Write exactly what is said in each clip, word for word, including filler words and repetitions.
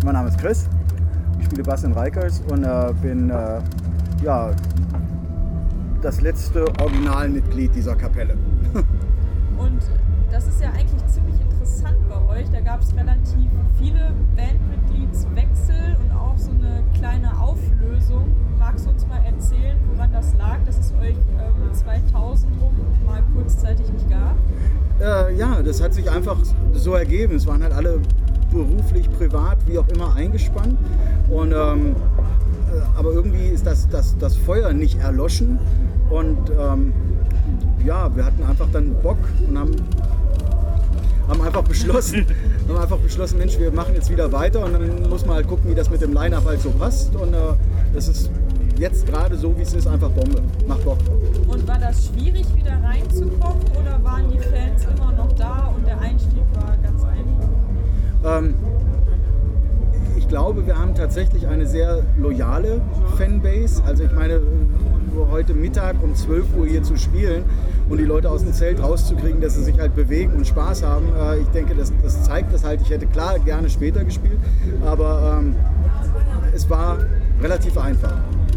mein Name ist Chris, ich spiele Bass in Rikers und äh, bin äh, ja, das letzte Originalmitglied dieser Kapelle. Und das ist ja eigentlich ziemlich interessant bei euch, da gab es relativ viele Bandmitgliedswechsel und auch so eine kleine Auflösung. Magst du uns mal erzählen, woran das lag, dass es euch ähm, zweitausend rum mal kurzzeitig nicht gab? Äh, ja, das hat sich einfach so ergeben. Es waren halt alle beruflich, privat, wie auch immer eingespannt. Und, ähm, äh, aber irgendwie ist das, das, das Feuer nicht erloschen. Und ähm, ja, wir hatten einfach dann Bock und haben, haben einfach beschlossen, haben einfach beschlossen, Mensch, wir machen jetzt wieder weiter und dann muss man halt gucken, wie das mit dem Line-Up halt so passt. Und äh, das ist jetzt gerade so, wie es ist, einfach Bombe. Macht Bock. Und war das schwierig, wieder reinzukommen oder waren die Fans immer noch da und der Einstieg war ganz einfach? Ähm, ich glaube, wir haben tatsächlich eine sehr loyale Fanbase. Also ich meine, heute Mittag um zwölf Uhr hier zu spielen und die Leute aus dem Zelt rauszukriegen, dass sie sich halt bewegen und Spaß haben. Äh, ich denke, das, das zeigt das halt. Ich hätte klar gerne später gespielt, aber ähm, es war relativ einfach.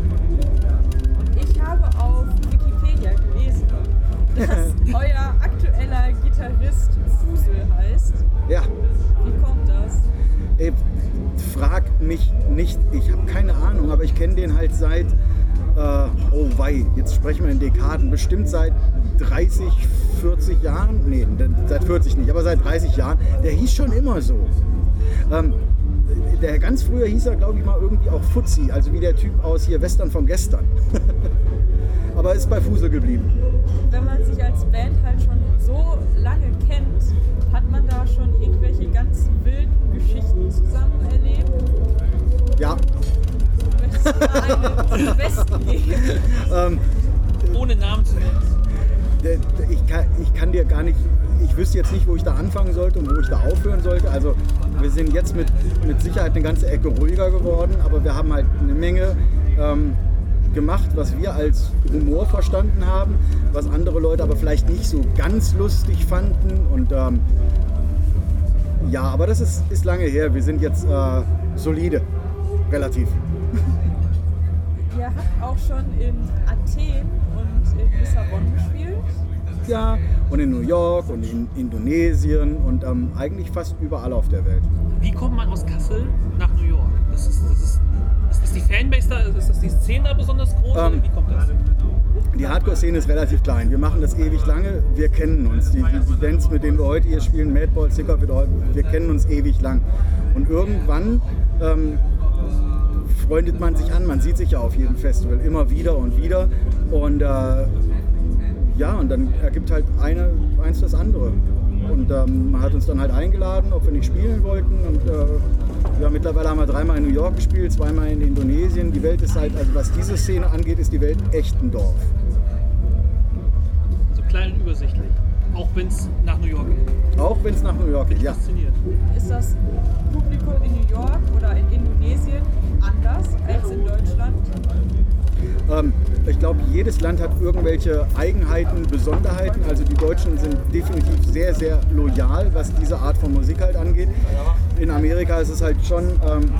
Ich habe auf Wikipedia gelesen, dass euer aktueller Gitarrist Fusel heißt. Ja. Wie kommt das? Ey, frag mich nicht, ich habe keine Ahnung, aber ich kenne den halt seit, äh, oh wei, jetzt sprechen wir in Dekaden, bestimmt seit dreißig, vierzig Jahren, nee, seit vierzig nicht, aber seit dreißig Jahren, der hieß schon immer so. Ähm, der ganz früher hieß er, glaube ich mal, irgendwie auch Fuzzi, also wie der Typ aus hier Western von gestern. Aber ist bei Fusel geblieben. Wenn man sich als Band halt schon so lange kennt, hat man da schon irgendwelche ganz wilden Geschichten zusammen erlebt? Ja. Möchtest du mal eine zum Besten geben? ähm, Ohne Namen zu nennen. Ich kann, ich kann dir gar nicht, ich wüsste jetzt nicht, wo ich da anfangen sollte und wo ich da aufhören sollte. Also wir sind jetzt mit, mit Sicherheit eine ganze Ecke ruhiger geworden, aber wir haben halt eine Menge ähm, gemacht, was wir als Humor verstanden haben, was andere Leute aber vielleicht nicht so ganz lustig fanden. Und ähm, ja, aber das ist, ist lange her. Wir sind jetzt äh, solide, relativ. Ihr habt auch schon in Athen und in Lissabon gespielt? Ja, und in New York und in Indonesien und ähm, eigentlich fast überall auf der Welt. Wie kommt man aus Kassel nach New York? Das ist, das ist, ist, ist die Fanbase da, ist das die Szene da besonders groß? Ähm, wie kommt das? Die Hardcore-Szene ist relativ klein. Wir machen das ewig lange. Wir kennen uns. Die, die Bands, mit denen wir heute hier spielen, Madball, Sick of It All, wir kennen uns ewig lang. Und irgendwann ähm, freundet man sich an. Man sieht sich ja auf jedem Festival immer wieder und wieder. Und äh, ja, und dann ergibt halt eine, eins das andere. Und ähm, man hat uns dann halt eingeladen, ob wir nicht spielen wollten. Und äh, ja, mittlerweile haben wir dreimal in New York gespielt, zweimal in Indonesien. Die Welt ist halt, also was diese Szene angeht, ist die Welt echt ein Dorf. So klein und übersichtlich. Auch wenn es nach New York geht. Auch wenn es nach New York geht, ja. Fasziniert. Ist das Publikum in New York oder in Indonesien anders als in Deutschland? Ähm, ich glaube, jedes Land hat irgendwelche Eigenheiten, Besonderheiten. Also die Deutschen sind definitiv sehr, sehr loyal, was diese Art von Musik halt angeht. In Amerika ist es halt schon, ähm,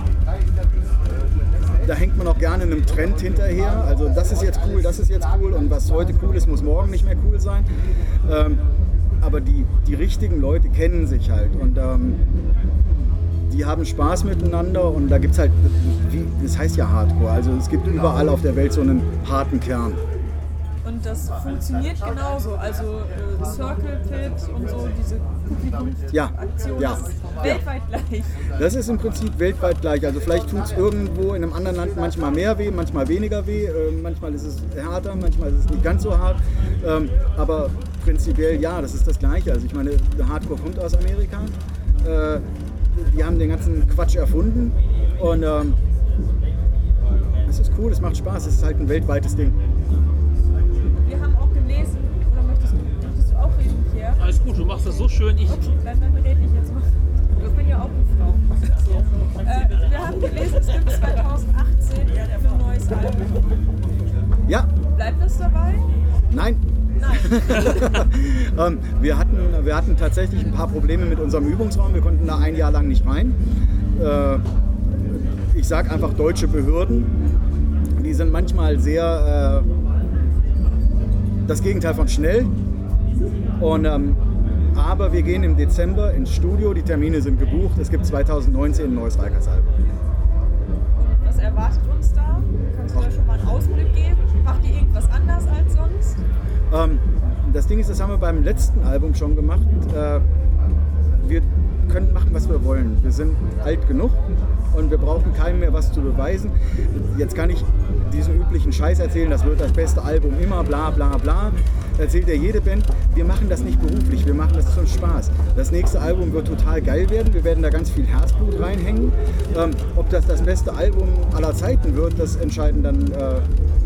da hängt man auch gerne einem Trend hinterher. Also das ist jetzt cool, das ist jetzt cool und was heute cool ist, muss morgen nicht mehr cool sein. Ähm, aber die, die richtigen Leute kennen sich halt und ähm, die haben Spaß miteinander und da gibt es halt, wie, das heißt ja Hardcore, also es gibt überall auf der Welt so einen harten Kern. Und das funktioniert genauso, also äh, Circle Pit und so, diese Publikumsaktion, ja, ja, das ist weltweit ja. gleich. Das ist im Prinzip weltweit gleich, also vielleicht tut es irgendwo in einem anderen Land manchmal mehr weh, manchmal weniger weh, äh, manchmal ist es härter, manchmal ist es nicht ganz so hart, ähm, aber prinzipiell ja, das ist das Gleiche, also ich meine, der Hardcore kommt aus Amerika, äh, die haben den ganzen Quatsch erfunden und ähm, es ist cool, es macht Spaß, es ist halt ein weltweites Ding. Wir haben auch gelesen, oder möchtest du, möchtest du auch reden, Pierre? Alles gut, du machst das so schön. Ich okay, dann, dann rede ich jetzt mal. Ich bin ja auch eine Frau. So. Äh, wir haben gelesen, es gibt zweitausendachtzehn ein neues Album. Ja. Bleibt das dabei? Nein. ähm, wir, hatten, wir hatten tatsächlich ein paar Probleme mit unserem Übungsraum. Wir konnten da ein Jahr lang nicht rein. Äh, ich sage einfach deutsche Behörden, die sind manchmal sehr äh, das Gegenteil von schnell. Und, ähm, aber wir gehen im Dezember ins Studio, die Termine sind gebucht. Es gibt zwanzig neunzehn ein neues Reikers-Album. Und was erwartet uns da? Kannst du da schon mal einen Ausblick geben? Macht ihr irgendwas anders als sonst? Ähm, das Ding ist, das haben wir beim letzten Album schon gemacht. Äh, wir können machen, was wir wollen. Wir sind alt genug und wir brauchen keinem mehr was zu beweisen. Jetzt kann ich diesen üblichen Scheiß erzählen, das wird das beste Album immer, bla bla bla. Erzählt ja jede Band, wir machen das nicht beruflich, wir machen das zum Spaß. Das nächste Album wird total geil werden, wir werden da ganz viel Herzblut reinhängen. Ähm, ob das das beste Album aller Zeiten wird, das entscheiden dann äh,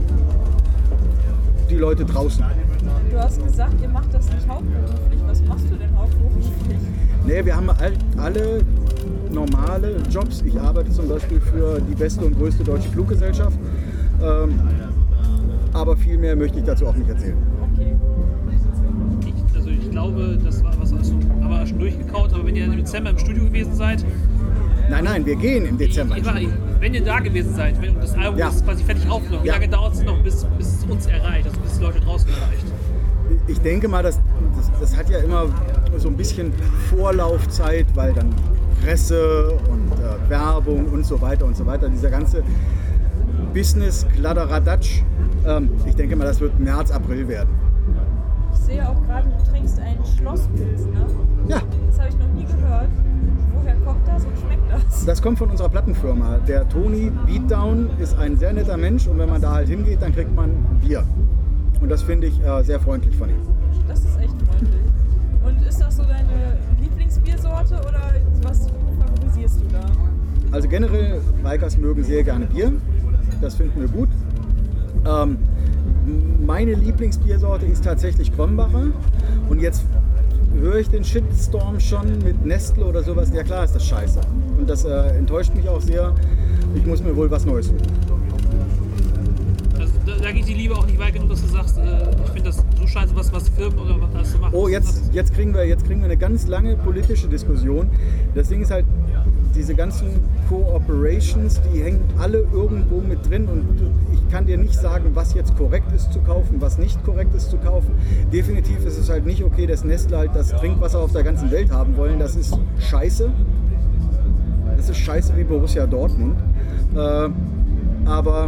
die Leute draußen. Du hast gesagt, ihr macht das nicht hauptberuflich. Was machst du denn hauptberuflich? Nee, wir haben alle normale Jobs. Ich arbeite zum Beispiel für die beste und größte deutsche Fluggesellschaft. Ähm, aber viel mehr möchte ich dazu auch nicht erzählen. Okay. Ich, also ich glaube, das war was, hast du aber schon durchgekaut, aber wenn ihr im Dezember im Studio gewesen seid... Nein, nein, wir gehen im Dezember. Ich, ich, wenn ihr da gewesen seid, wenn das Album ja. ist quasi fertig aufgenommen, wie ja. lange dauert es noch, bis, bis es uns erreicht, also bis die Leute draußen erreicht? Ich denke mal, das, das, das hat ja immer so ein bisschen Vorlaufzeit, weil dann Presse und äh, Werbung und so weiter und so weiter, dieser ganze Business, Kladderadatsch, ähm, ich denke mal, das wird März, April werden. Ich sehe auch gerade, du trinkst einen Schlosspilz, ne? Ja. Das habe ich noch nie gehört. Woher kommt das und schmeckt das? Das kommt von unserer Plattenfirma. Der Toni Beatdown ist ein sehr netter Mensch und wenn man da halt hingeht, dann kriegt man Bier. Und das finde ich äh, sehr freundlich von ihm. Das ist echt freundlich. Und ist das so deine Lieblingsbiersorte oder was favorisierst du da? Also generell, Reikers mögen sehr gerne Bier. Das finden wir gut. Ähm, meine Lieblingsbiersorte ist tatsächlich Krombacher. Und jetzt höre ich den Shitstorm schon mit Nestle oder sowas. Ja klar ist das scheiße. Und das äh, enttäuscht mich auch sehr. Ich muss mir wohl was Neues suchen. Also da, da geht die Liebe auch nicht weit genug, dass du sagst, äh, ich finde das so scheiße, was, was Firmen oder was das so machen. Oh, jetzt, jetzt, kriegen wir, jetzt kriegen wir eine ganz lange politische Diskussion. Das Ding ist halt, diese ganzen Cooperations, die hängen alle irgendwo mit drin und ich kann dir nicht sagen, was jetzt korrekt ist zu kaufen, was nicht korrekt ist zu kaufen. Definitiv ist es halt nicht okay, dass Nestle halt das Trinkwasser auf der ganzen Welt haben wollen. Das ist scheiße. Das ist scheiße wie Borussia Dortmund. Äh, aber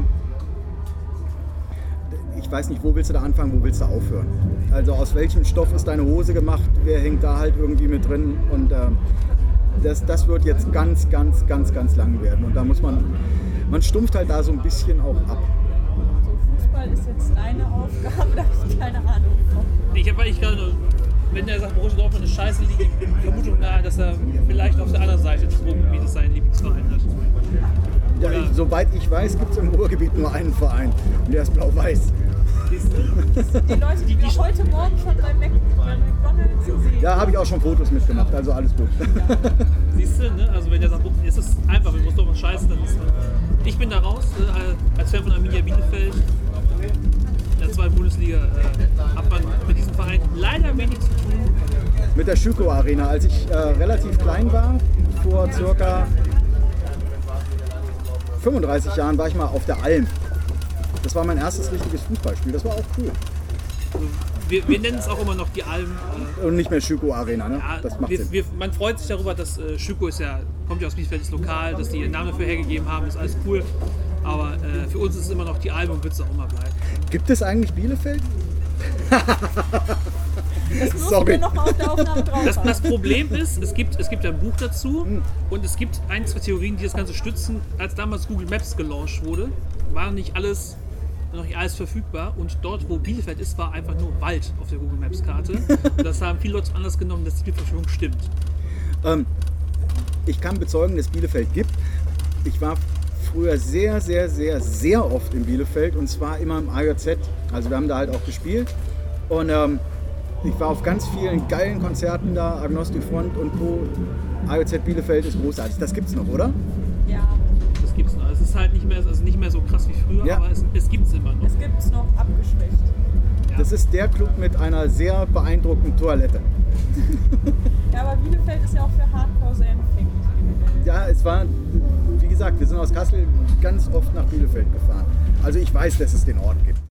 ich weiß nicht, wo willst du da anfangen, wo willst du aufhören? Also aus welchem Stoff ist deine Hose gemacht, wer hängt da halt irgendwie mit drin und äh, das, das wird jetzt ganz, ganz, ganz, ganz lang werden und da muss man, man stumpft halt da so ein bisschen auch ab. So, Fußball ist jetzt deine Aufgabe, da habe ich keine Ahnung von. Ich habe eigentlich gerade, wenn der sagt, Borussia Dortmund ist scheiße, liegt die Vermutung nahe, dass er vielleicht auf der anderen Seite des Ruhrgebietes seinen Lieblingsverein hat. Ja, ich, soweit ich weiß, gibt es im Ruhrgebiet nur einen Verein und der ist blau-weiß. Die Leute, die wir heute Morgen schon beim McDonald's sehen. Ja, habe ich auch schon Fotos mitgemacht, also alles gut. Ja. Siehst du, ne? Also wenn der sagt, es ist einfach, wenn muss doch was scheißen, dann ist man. Ich bin da raus, äh, als Fan von Arminia Bielefeld, in der zweiten Bundesliga, äh, hat man mit diesem Verein leider wenig zu tun. Mit der Schüko Arena, als ich äh, relativ klein war, vor circa fünfunddreißig Jahren, war ich mal auf der Alm. Das war mein erstes richtiges Fußballspiel, das war auch cool. Also wir, wir nennen es auch immer noch die Alm. Äh, Und nicht mehr Schüko Arena, ne? Ja, das macht wir, Sinn. wir, man freut sich darüber, dass äh, Schüko ist ja, kommt ja aus Bielefeld, ist lokal, dass die ihren Namen dafür hergegeben haben, ist alles cool. Aber äh, für uns ist es immer noch die Alm und wird es auch immer bleiben. Gibt es eigentlich Bielefeld? Das musst Sorry. du noch mal auf der Aufnahme drauf Das, haben. das Problem ist, es gibt, es gibt ein Buch dazu und es gibt ein, zwei Theorien, die das Ganze stützen. Als damals Google Maps gelauncht wurde, war nicht alles, noch nicht alles verfügbar und dort, wo Bielefeld ist, war einfach nur Wald auf der Google Maps Karte. Und das haben viele Leute anders genommen, dass die Bildverschwörung stimmt. Ähm, ich kann bezeugen, dass es Bielefeld gibt. Ich war früher sehr, sehr, sehr, sehr oft in Bielefeld und zwar immer im A J Z. Also wir haben da halt auch gespielt und ähm, ich war auf ganz vielen geilen Konzerten da, Agnostic Front und Co. A J Z Bielefeld ist großartig. Das gibt's noch, oder? Ja, Das gibt's noch. Es ist halt nicht mehr, also nicht mehr so krass wie früher, Ja. aber es, es gibt's immer noch. es gibt es noch abgeschwächt. Ja. Das ist der Club mit einer sehr beeindruckenden Toilette. Ja, aber Bielefeld ist ja auch für Hardcore sehr empfänglich. Ja, es war, wie gesagt, wir sind aus Kassel ganz oft nach Bielefeld gefahren. Also ich weiß, dass es den Ort gibt.